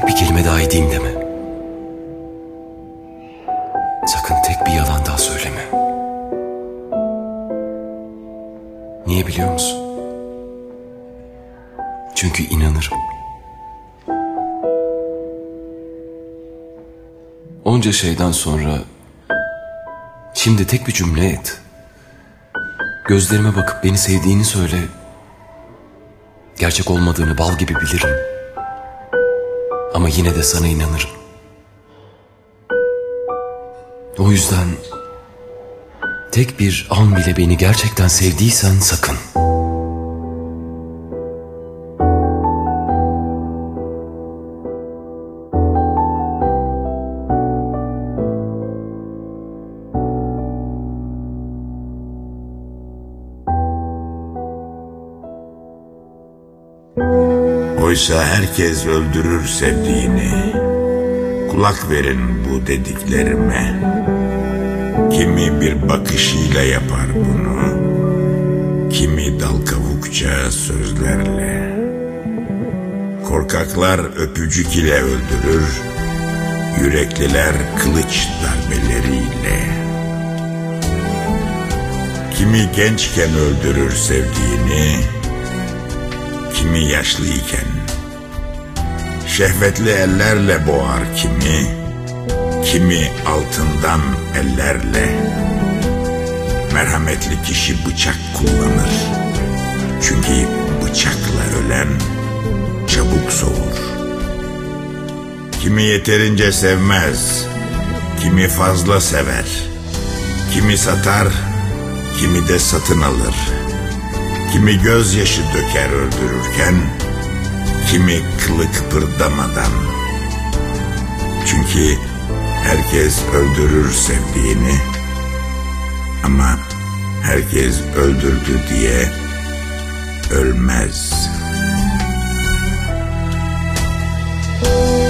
tek bir kelime daha edeyim deme. Sakın tek bir yalan daha söyleme. Niye biliyor musun? Çünkü inanırım. Onca şeyden sonra şimdi tek bir cümle et. Gözlerime bakıp beni sevdiğini söyle. Gerçek olmadığını bal gibi bilirim. Ama yine de sana inanırım. O yüzden tek bir an bile beni gerçekten sevdiysen sakın. Oysa herkes öldürür sevdiğini. Kulak verin bu dediklerime. Kimi bir bakışıyla yapar bunu, kimi dal kavukça sözlerle. Korkaklar öpücük ile öldürür, yürekliler kılıç darbeleriyle. Kimi gençken öldürür sevdiğini, kimi yaşlıyken. Şehvetli ellerle boğar kimi altından ellerle. Merhametli kişi bıçak kullanır. Çünkü bıçakla ölen çabuk soğur. Kimi yeterince sevmez, kimi fazla sever. Kimi satar, kimi de satın alır. Kimi gözyaşı döker öldürürken, kimi kılı kıpırdamadan. Çünkü herkes öldürür sevdiğini, ama herkes öldürdü diye ölmez.